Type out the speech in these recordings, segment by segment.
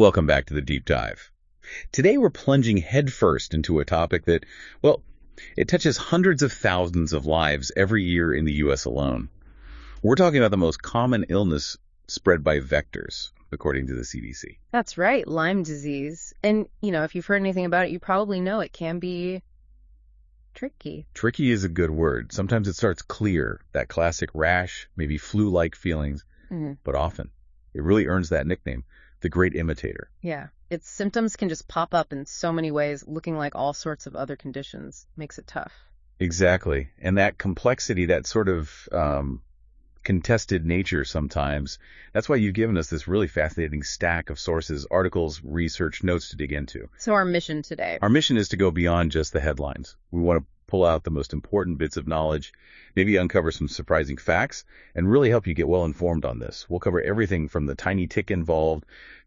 Welcome back to the Deep Dive. Today we're plunging headfirst into a topic that, well, it touches hundreds of thousands of lives every year in the U.S. alone. We're talking about the most common illness spread by vectors, according to the CDC. That's right, Lyme disease. And, if you've heard anything about it, you probably know it can be tricky. Tricky is a good word. Sometimes it starts clear, that classic rash, maybe flu-like feelings, but often it really earns that nickname, the great imitator. Yeah, its symptoms can just pop up in so many ways, looking like all sorts of other conditions. Makes it tough. Exactly. And that complexity, that sort of contested nature sometimes, that's why you've given us this really fascinating stack of sources, articles, research, notes to dig into. So our mission today. Our mission is to go beyond just the headlines. We want to pull out the most important bits of knowledge, maybe uncover some surprising facts, and really help you get well informed on this. We'll cover everything from the tiny tick involved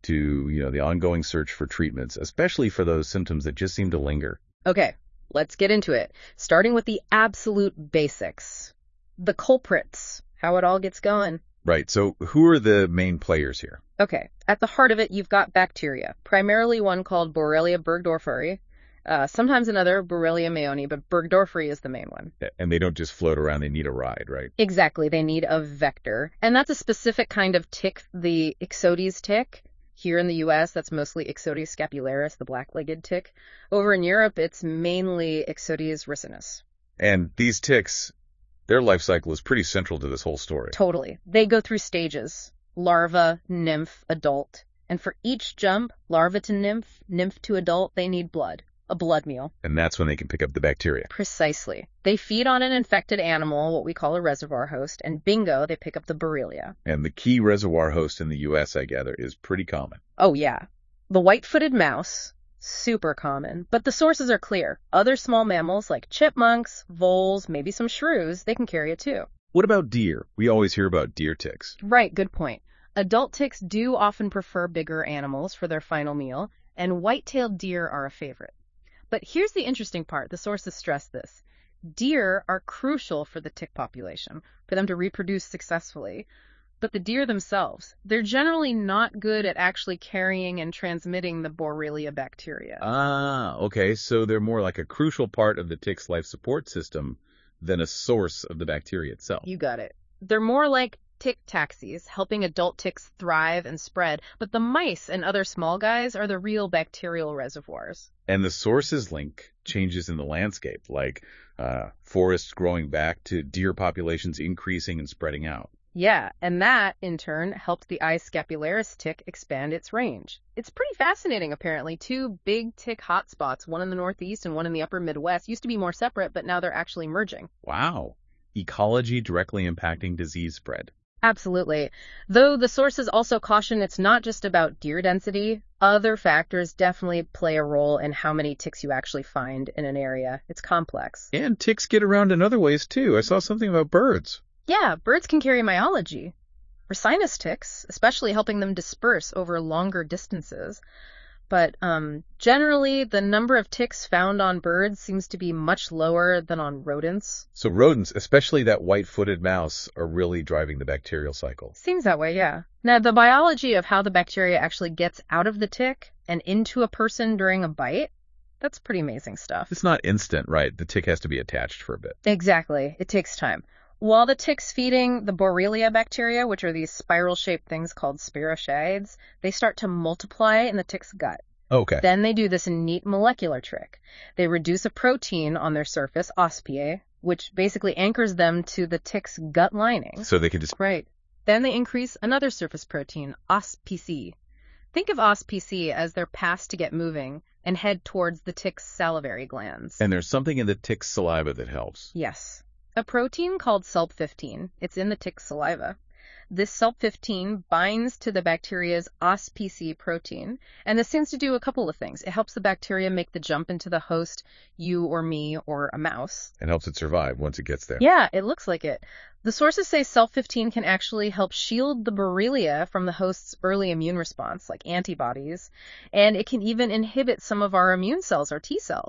to, the ongoing search for treatments, especially for those symptoms that just seem to linger. Okay, let's get into it. Starting with the absolute basics. The culprits. How it all gets going. Right. So who are the main players here? Okay. At the heart of it, you've got bacteria, primarily one called Borrelia burgdorferi, sometimes another, Borrelia mayoni, but burgdorferi is the main one. And they don't just float around. They need a ride, right? Exactly. They need a vector. And that's a specific kind of tick, the Ixodes tick. Here in the U.S., that's mostly Ixodes scapularis, the black-legged tick. Over in Europe, it's mainly Ixodes ricinus. And these ticks, their life cycle is pretty central to this whole story. Totally. They go through stages. Larva, nymph, adult. And for each jump, larva to nymph, nymph to adult, they need blood. A blood meal. And that's when they can pick up the bacteria. Precisely. They feed on an infected animal, what we call a reservoir host, and bingo, they pick up the Borrelia. And the key reservoir host in the U.S., I gather, is pretty common. Oh, yeah. The white-footed mouse. Super common, but the sources are clear. Other small mammals like chipmunks, voles, maybe some shrews, they can carry it too. What about deer? We always hear about deer ticks. Right, good point. Adult ticks do often prefer bigger animals for their final meal, and white-tailed deer are a favorite. But here's the interesting part. The sources stress this. Deer are crucial for the tick population, for them to reproduce successfully. But the deer themselves, they're generally not good at actually carrying and transmitting the Borrelia bacteria. Ah, okay. So they're more like a crucial part of the tick's life support system than a source of the bacteria itself. You got it. They're more like tick taxis, helping adult ticks thrive and spread, but the mice and other small guys are the real bacterial reservoirs. And the sources link changes in the landscape, like forests growing back to deer populations increasing and spreading out. Yeah, and that, in turn, helped the I. scapularis tick expand its range. It's pretty fascinating, apparently. Two big tick hotspots, one in the Northeast and one in the upper Midwest, used to be more separate, but now they're actually merging. Wow. Ecology directly impacting disease spread. Absolutely. Though the sources also caution it's not just about deer density. Other factors definitely play a role in how many ticks you actually find in an area. It's complex. And ticks get around in other ways, too. I saw something about birds. Yeah, birds can carry myology. Ricinus ticks, especially helping them disperse over longer distances. But generally, the number of ticks found on birds seems to be much lower than on rodents. So rodents, especially that white-footed mouse, are really driving the bacterial cycle. Seems that way, yeah. Now, the biology of how the bacteria actually gets out of the tick and into a person during a bite, that's pretty amazing stuff. It's not instant, right? The tick has to be attached for a bit. Exactly. It takes time. While the tick's feeding the Borrelia bacteria, which are these spiral-shaped things called spirochaeids, they start to multiply in the tick's gut. Okay. Then they do this neat molecular trick. They reduce a protein on their surface, OSPA, which basically anchors them to the tick's gut lining. So they can just... Right. Then they increase another surface protein, OSPC. Think of OSPC as their pass to get moving and head towards the tick's salivary glands. And there's something in the tick's saliva that helps. Yes. A protein called SELP15. It's in the tick's saliva. This SELP15 binds to the bacteria's OSPC protein, and this seems to do a couple of things. It helps the bacteria make the jump into the host, you or me or a mouse. And helps it survive once it gets there. Yeah, it looks like it. The sources say SELP15 can actually help shield the Borrelia from the host's early immune response, like antibodies, and it can even inhibit some of our immune cells, our T cells.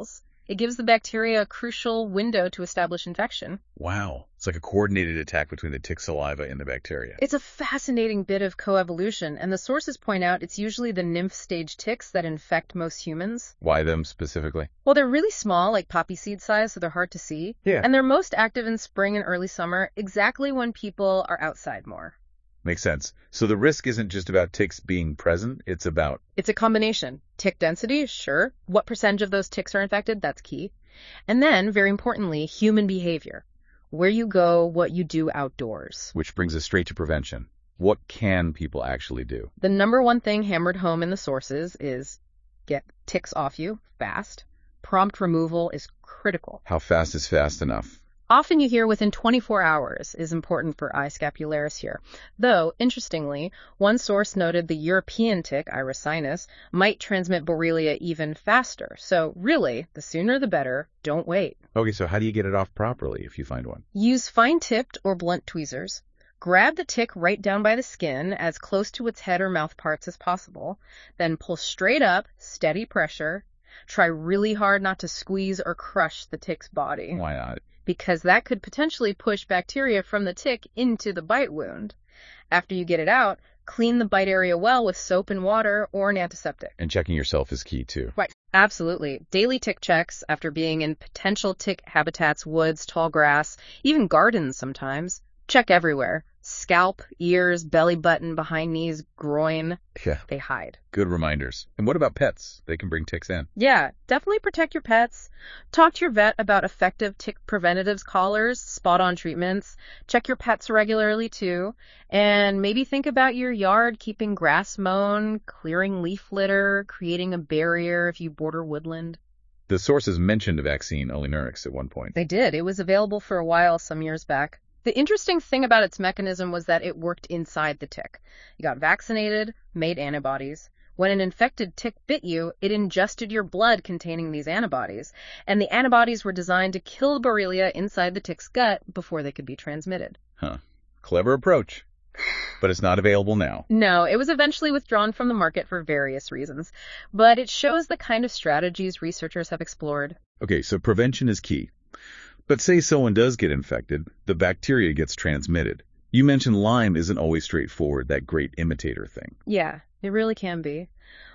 It gives the bacteria a crucial window to establish infection. Wow. It's like a coordinated attack between the tick saliva and the bacteria. It's a fascinating bit of coevolution, and the sources point out it's usually the nymph stage ticks that infect most humans. Why them specifically? Well, they're really small, like poppy seed size, so they're hard to see. Yeah. And they're most active in spring and early summer, exactly when people are outside more. Makes sense. So the risk isn't just about ticks being present, it's about... It's a combination. Tick density, sure. What percentage of those ticks are infected? That's key. And then, very importantly, human behavior. Where you go, what you do outdoors. Which brings us straight to prevention. What can people actually do? The number one thing hammered home in the sources is get ticks off you fast. Prompt removal is critical. How fast is fast enough? Often you hear within 24 hours is important for I. scapularis here. Though, interestingly, one source noted the European tick, Iris sinus, might transmit Borrelia even faster. So really, the sooner the better. Don't wait. Okay, so how do you get it off properly if you find one? Use fine-tipped or blunt tweezers. Grab the tick right down by the skin, as close to its head or mouth parts as possible. Then pull straight up, steady pressure. Try really hard not to squeeze or crush the tick's body. Why not? Because that could potentially push bacteria from the tick into the bite wound. After you get it out, clean the bite area well with soap and water or an antiseptic. And checking yourself is key too. Right. Absolutely. Daily tick checks after being in potential tick habitats, woods, tall grass, even gardens sometimes. Check everywhere. Scalp, ears, belly button, behind knees, groin. Yeah. They hide. Good reminders. And what about pets? They can bring ticks in. Yeah, definitely protect your pets. Talk to your vet about effective tick preventatives collars, spot-on treatments. Check your pets regularly too. And maybe think about your yard, keeping grass mown, clearing leaf litter, creating a barrier if you border woodland. The sources mentioned a vaccine, Olinurix, at one point. They did. It was available for a while some years back. The interesting thing about its mechanism was that it worked inside the tick. You got vaccinated, made antibodies. When an infected tick bit you, it ingested your blood containing these antibodies, and the antibodies were designed to kill the Borrelia inside the tick's gut before they could be transmitted. Huh. Clever approach. But it's not available now. No, it was eventually withdrawn from the market for various reasons, but it shows the kind of strategies researchers have explored. Okay, so prevention is key. But say someone does get infected, the bacteria gets transmitted. You mentioned Lyme isn't always straightforward, that great imitator thing. Yeah, it really can be.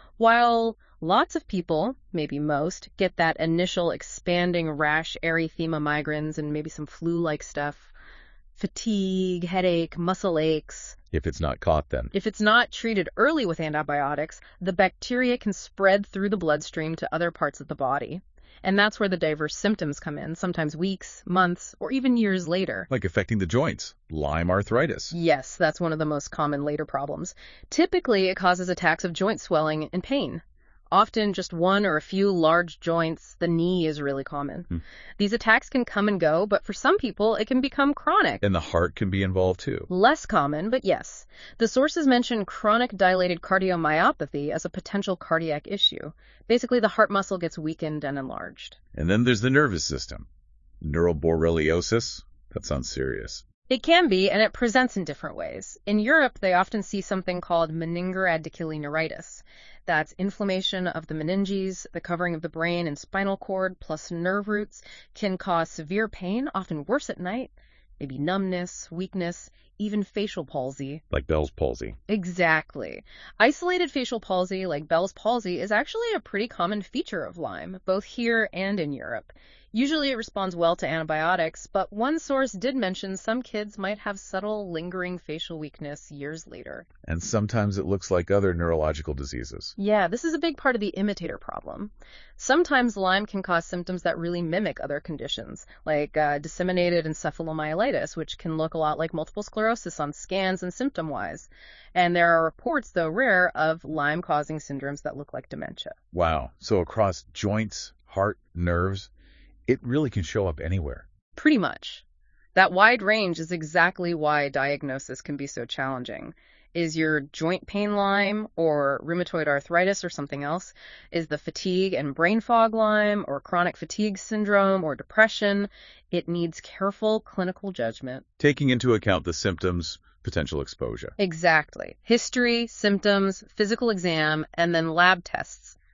While lots of people, maybe most, get that initial expanding rash, erythema migrans, and maybe some flu-like stuff, fatigue, headache, muscle aches. If it's not caught then. If it's not treated early with antibiotics, the bacteria can spread through the bloodstream to other parts of the body. And that's where the diverse symptoms come in, sometimes weeks, months, or even years later. Like affecting the joints, Lyme arthritis. Yes, that's one of the most common later problems. Typically, it causes attacks of joint swelling and pain. Often just one or a few large joints. The knee is really common. These attacks can come and go, but for some people, it can become chronic. And the heart can be involved too. Less common, but yes. The sources mention chronic dilated cardiomyopathy as a potential cardiac issue. Basically, the heart muscle gets weakened and enlarged. And then there's the nervous system. Neuroborreliosis? That sounds serious. It can be, and it presents in different ways. In Europe, they often see something called meningoradiculi neuritis. That's inflammation of the meninges, the covering of the brain and spinal cord, plus nerve roots, can cause severe pain, often worse at night, maybe numbness, weakness, even facial palsy. Like Bell's palsy. Exactly. Isolated facial palsy, like Bell's palsy, is actually a pretty common feature of Lyme, both here and in Europe. Usually it responds well to antibiotics, but one source did mention some kids might have subtle, lingering facial weakness years later. And sometimes it looks like other neurological diseases. Yeah, this is a big part of the imitator problem. Sometimes Lyme can cause symptoms that really mimic other conditions, like disseminated encephalomyelitis, which can look a lot like multiple sclerosis on scans and symptom-wise. And there are reports, though rare, of Lyme-causing syndromes that look like dementia. Wow. So across joints, heart, nerves, it really can show up anywhere. Pretty much. That wide range is exactly why diagnosis can be so challenging. Is your joint pain Lyme or rheumatoid arthritis or something else? Is the fatigue and brain fog Lyme or chronic fatigue syndrome or depression? It needs careful clinical judgment. Taking into account the symptoms, potential exposure. Exactly. History, symptoms, physical exam, and then lab tests.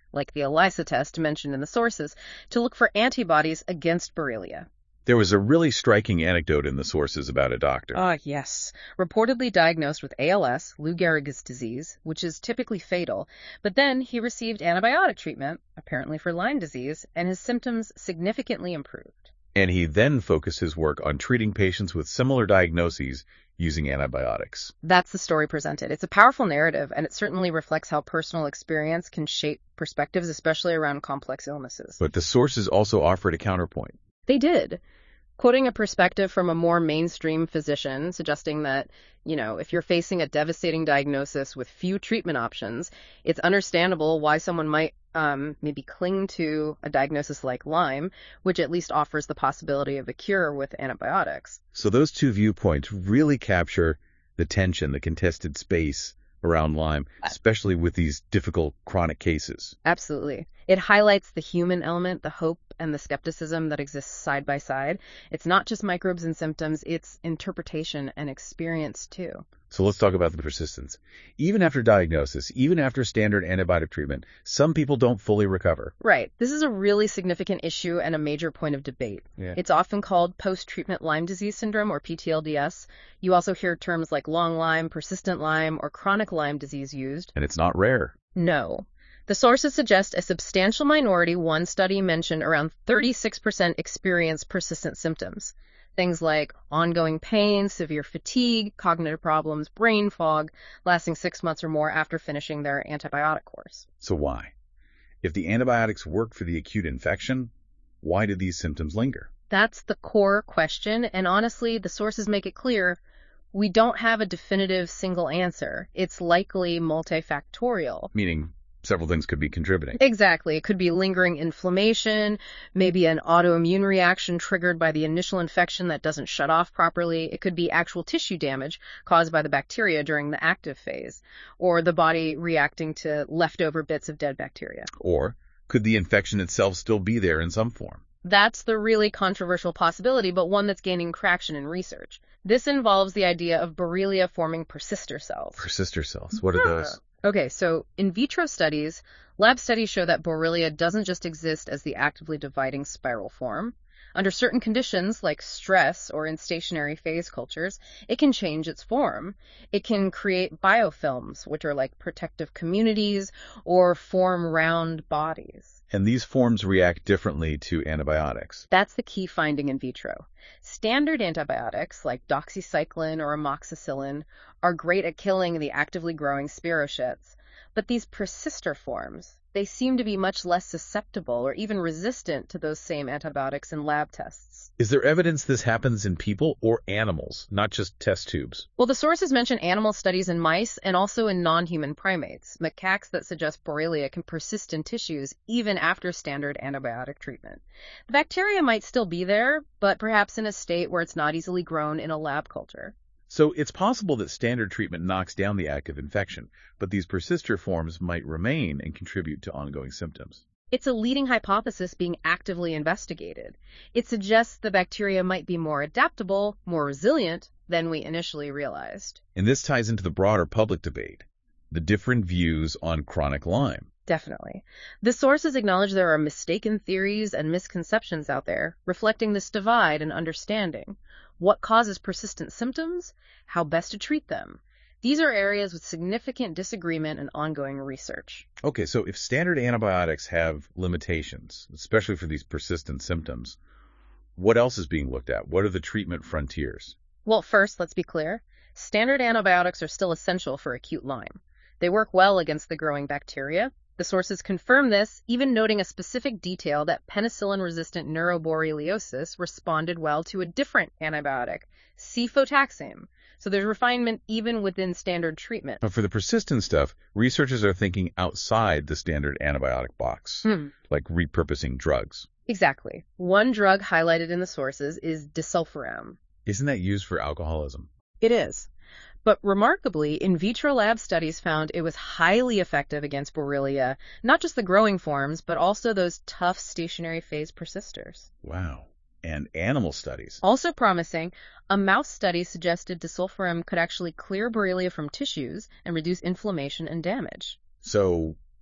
like the ELISA test mentioned in the sources, to look for antibodies against Borrelia. There was a really striking anecdote in the sources about a doctor. Yes. Reportedly diagnosed with ALS, Lou Gehrig's disease, which is typically fatal, but then he received antibiotic treatment, apparently for Lyme disease, and his symptoms significantly improved. And he then focused his work on treating patients with similar diagnoses using antibiotics. That's the story presented. It's a powerful narrative, and it certainly reflects how personal experience can shape perspectives, especially around complex illnesses. But the sources also offered a counterpoint. They did. Quoting a perspective from a more mainstream physician, suggesting that, if you're facing a devastating diagnosis with few treatment options, it's understandable why someone might maybe cling to a diagnosis like Lyme, which at least offers the possibility of a cure with antibiotics. So those two viewpoints really capture the tension, the contested space around Lyme, especially with these difficult chronic cases. Absolutely. It highlights the human element, the hope and the skepticism that exists side by side. It's not just microbes and symptoms, it's interpretation and experience too. So let's talk about the persistence. Even after diagnosis, even after standard antibiotic treatment, some people don't fully recover. Right. This is a really significant issue and a major point of debate. Yeah. It's often called post-treatment Lyme disease syndrome, or PTLDS. You also hear terms like long Lyme, persistent Lyme, or chronic Lyme disease used. And it's not rare. No. The sources suggest a substantial minority. One study mentioned around 36% experience persistent symptoms. Things like ongoing pain, severe fatigue, cognitive problems, brain fog, lasting 6 months or more after finishing their antibiotic course. So why? If the antibiotics work for the acute infection, why did these symptoms linger? That's the core question, and honestly, the sources make it clear we don't have a definitive single answer. It's likely multifactorial. Meaning several things could be contributing. Exactly. It could be lingering inflammation, maybe an autoimmune reaction triggered by the initial infection that doesn't shut off properly. It could be actual tissue damage caused by the bacteria during the active phase, or the body reacting to leftover bits of dead bacteria. Or could the infection itself still be there in some form? That's the really controversial possibility, but one that's gaining traction in research. This involves the idea of Borrelia forming persister cells. Persister cells. What are those? Okay, so in vitro studies, lab studies show that Borrelia doesn't just exist as the actively dividing spiral form. Under certain conditions, like stress or in stationary phase cultures, it can change its form. It can create biofilms, which are like protective communities, or form round bodies. And these forms react differently to antibiotics. That's the key finding in vitro. Standard antibiotics, like doxycycline or amoxicillin, are great at killing the actively growing spirochetes. But these persister forms, they seem to be much less susceptible or even resistant to those same antibiotics in lab tests. Is there evidence this happens in people or animals, not just test tubes? Well, the sources mention animal studies in mice and also in non-human primates, macaques that suggest Borrelia can persist in tissues even after standard antibiotic treatment. The bacteria might still be there, but perhaps in a state where it's not easily grown in a lab culture. So it's possible that standard treatment knocks down the active infection, but these persister forms might remain and contribute to ongoing symptoms. It's a leading hypothesis being actively investigated. It suggests the bacteria might be more adaptable, more resilient than we initially realized. And this ties into the broader public debate, the different views on chronic Lyme. Definitely. The sources acknowledge there are mistaken theories and misconceptions out there, reflecting this divide in understanding. What causes persistent symptoms? How best to treat them? These are areas with significant disagreement and ongoing research. Okay, so if standard antibiotics have limitations, especially for these persistent symptoms, what else is being looked at? What are the treatment frontiers? Well, first, let's be clear. Standard antibiotics are still essential for acute Lyme. They work well against the growing bacteria. The sources confirm this, even noting a specific detail that penicillin-resistant neuroborreliosis responded well to a different antibiotic, cefotaxime. So there's refinement even within standard treatment. But for the persistent stuff, researchers are thinking outside the standard antibiotic box, like repurposing drugs. Exactly. One drug highlighted in the sources is disulfiram. Isn't that used for alcoholism? It is. But remarkably, in vitro lab studies found it was highly effective against Borrelia, not just the growing forms, but also those tough stationary phase persisters. Wow. And animal studies. Also promising, a mouse study suggested disulfiram could actually clear Borrelia from tissues and reduce inflammation and damage. So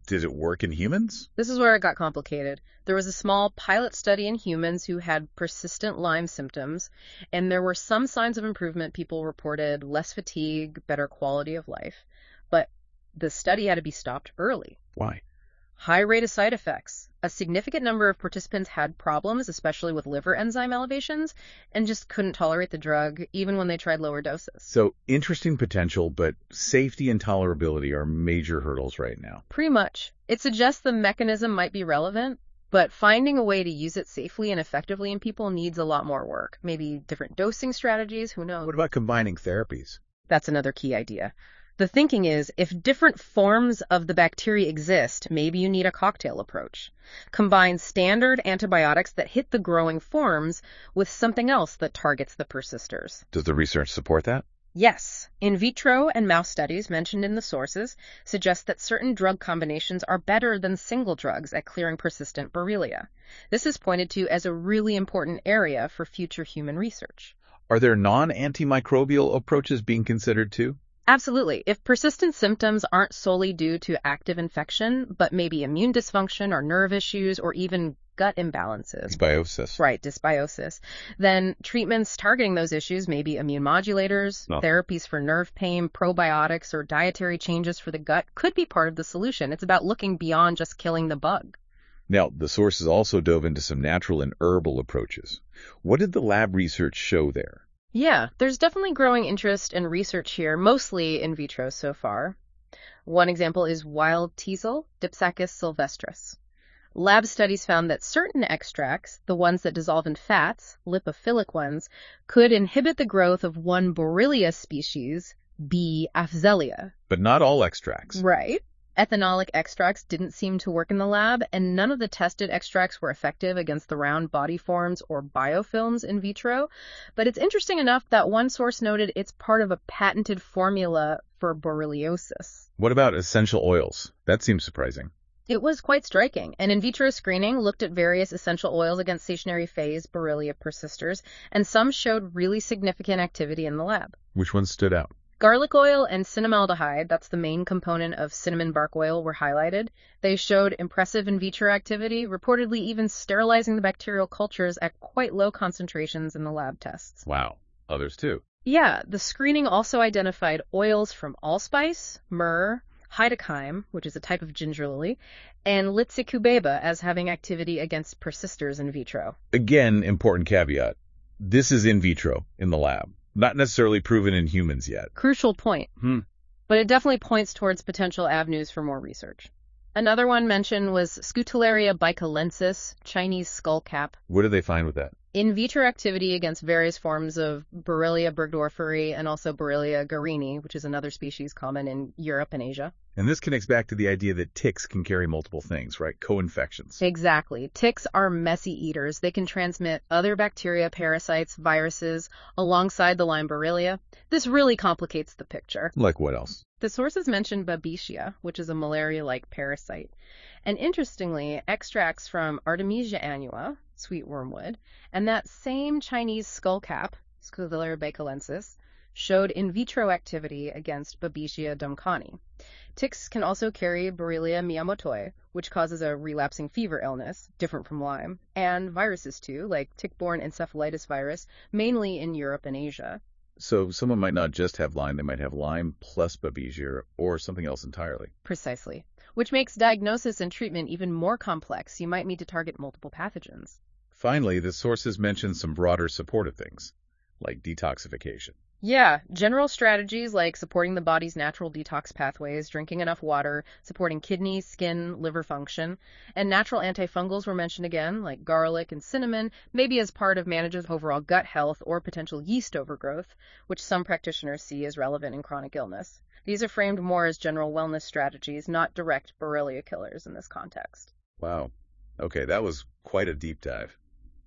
did it work in humans? This is where it got complicated. There was a small pilot study in humans who had persistent Lyme symptoms, and there were some signs of improvement. People reported less fatigue, better quality of life. But the study had to be stopped early. Why? High rate of side effects. A significant number of participants had problems, especially with liver enzyme elevations, and just couldn't tolerate the drug, even when they tried lower doses. So interesting potential, but safety and tolerability are major hurdles right now. Pretty much. It suggests the mechanism might be relevant, but finding a way to use it safely and effectively in people needs a lot more work. Maybe different dosing strategies, who knows? What about combining therapies? That's another key idea. The thinking is, if different forms of the bacteria exist, maybe you need a cocktail approach. Combine standard antibiotics that hit the growing forms with something else that targets the persisters. Does the research support that? Yes. In vitro and mouse studies mentioned in the sources suggest that certain drug combinations are better than single drugs at clearing persistent Borrelia. This is pointed to as a really important area for future human research. Are there non-antimicrobial approaches being considered too? Absolutely. If persistent symptoms aren't solely due to active infection, but maybe immune dysfunction or nerve issues or even gut imbalances. Dysbiosis. Right, dysbiosis. Then treatments targeting those issues, maybe immune modulators, therapies for nerve pain, probiotics, or dietary changes for the gut could be part of the solution. It's about looking beyond just killing the bug. Now, the sources also dove into some natural and herbal approaches. What did the lab research show there? Yeah, there's definitely growing interest in research here, mostly in vitro so far. One example is wild teasel, Dipsacus sylvestris. Lab studies found that certain extracts, the ones that dissolve in fats, lipophilic ones, could inhibit the growth of one Borrelia species, B. afzelia. But not all extracts. Right. Ethanolic extracts didn't seem to work in the lab, and none of the tested extracts were effective against the round body forms or biofilms in vitro. But it's interesting enough that one source noted it's part of a patented formula for borreliosis. What about essential oils? That seems surprising. It was quite striking. An in vitro screening looked at various essential oils against stationary phase Borrelia persisters, and some showed really significant activity in the lab. Which ones stood out? Garlic oil and cinnamaldehyde, that's the main component of cinnamon bark oil, were highlighted. They showed impressive in vitro activity, reportedly even sterilizing the bacterial cultures at quite low concentrations in the lab tests. Wow. Others too. Yeah, the screening also identified oils from allspice, myrrh, hydacyme, which is a type of ginger lily, and Litsicubeba as having activity against persisters in vitro. Again, important caveat. This is in vitro, in the lab. Not necessarily proven in humans yet. Crucial point. But it definitely points towards potential avenues for more research. Another one mentioned was Scutellaria bicalensis, Chinese skullcap. What did they find with that? In vitro activity against various forms of Borrelia burgdorferi and also Borrelia garini, which is another species common in Europe and Asia. And this connects back to the idea that ticks can carry multiple things, right? Co-infections. Exactly. Ticks are messy eaters. They can transmit other bacteria, parasites, viruses, alongside the Lyme Borrelia. This really complicates the picture. Like what else? The sources mentioned Babesia, which is a malaria-like parasite. And interestingly, extracts from Artemisia annua, sweet wormwood, and that same Chinese skullcap, Scutellaria bicalensis, showed in vitro activity against Babesia duncani. Ticks can also carry Borrelia miyamotoi, which causes a relapsing fever illness, different from Lyme, and viruses too, like tick-borne encephalitis virus, mainly in Europe and Asia. So someone might not just have Lyme, they might have Lyme plus Babesia or something else entirely. Precisely. Which makes diagnosis and treatment even more complex. You might need to target multiple pathogens. Finally, the sources mention some broader supportive things, like detoxification. Yeah, general strategies like supporting the body's natural detox pathways, drinking enough water, supporting kidney, skin, liver function, and natural antifungals were mentioned again, like garlic and cinnamon, maybe as part of managing overall gut health or potential yeast overgrowth, which some practitioners see as relevant in chronic illness. These are framed more as general wellness strategies, not direct Borrelia killers in this context. Wow. Okay, that was quite a deep dive.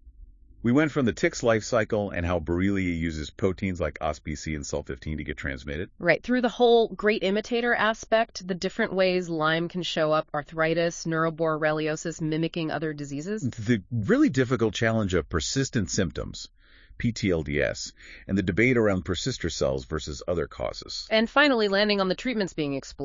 We went from the tick's life cycle and how Borrelia uses proteins like OSPC and SUL15 to get transmitted. Right, through the whole great imitator aspect, the different ways Lyme can show up, arthritis, neuroborreliosis, mimicking other diseases. The really difficult challenge of persistent symptoms, PTLDS, and the debate around persister cells versus other causes. And finally, landing on the treatments being explored.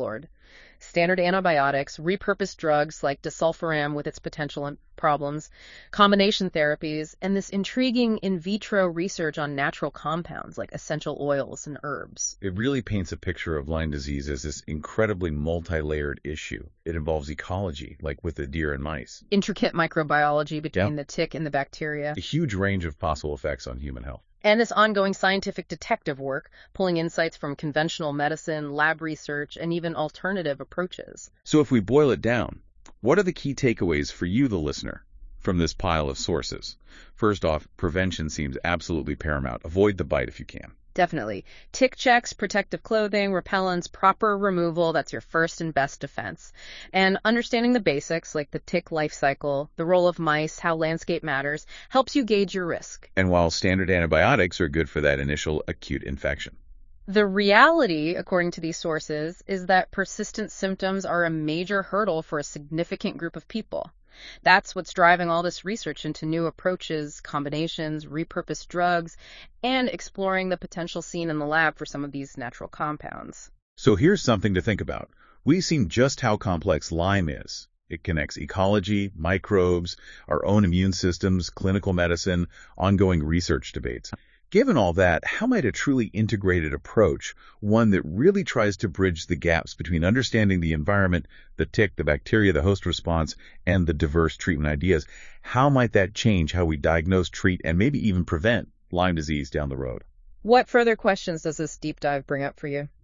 Standard antibiotics, repurposed drugs like disulfiram with its potential problems, combination therapies, and this intriguing in vitro research on natural compounds like essential oils and herbs. It really paints a picture of Lyme disease as this incredibly multi-layered issue. It involves ecology, like with the deer and mice. Intricate microbiology between the tick and the bacteria. A huge range of possible effects on human health. And this ongoing scientific detective work, pulling insights from conventional medicine, lab research, and even alternative approaches. So if we boil it down, what are the key takeaways for you, the listener, from this pile of sources? First off, prevention seems absolutely paramount. Avoid the bite if you can. Definitely. Tick checks, protective clothing, repellents, proper removal, that's your first and best defense. And understanding the basics, like the tick life cycle, the role of mice, how landscape matters, helps you gauge your risk. And while standard antibiotics are good for that initial acute infection. The reality, according to these sources, is that persistent symptoms are a major hurdle for a significant group of people. That's what's driving all this research into new approaches, combinations, repurposed drugs, and exploring the potential seen in the lab for some of these natural compounds. So here's something to think about. We've seen just how complex Lyme is. It connects ecology, microbes, our own immune systems, clinical medicine, ongoing research debates. Given all that, how might a truly integrated approach, one that really tries to bridge the gaps between understanding the environment, the tick, the bacteria, the host response, and the diverse treatment ideas, how might that change how we diagnose, treat, and maybe even prevent Lyme disease down the road? What further questions does this deep dive bring up for you?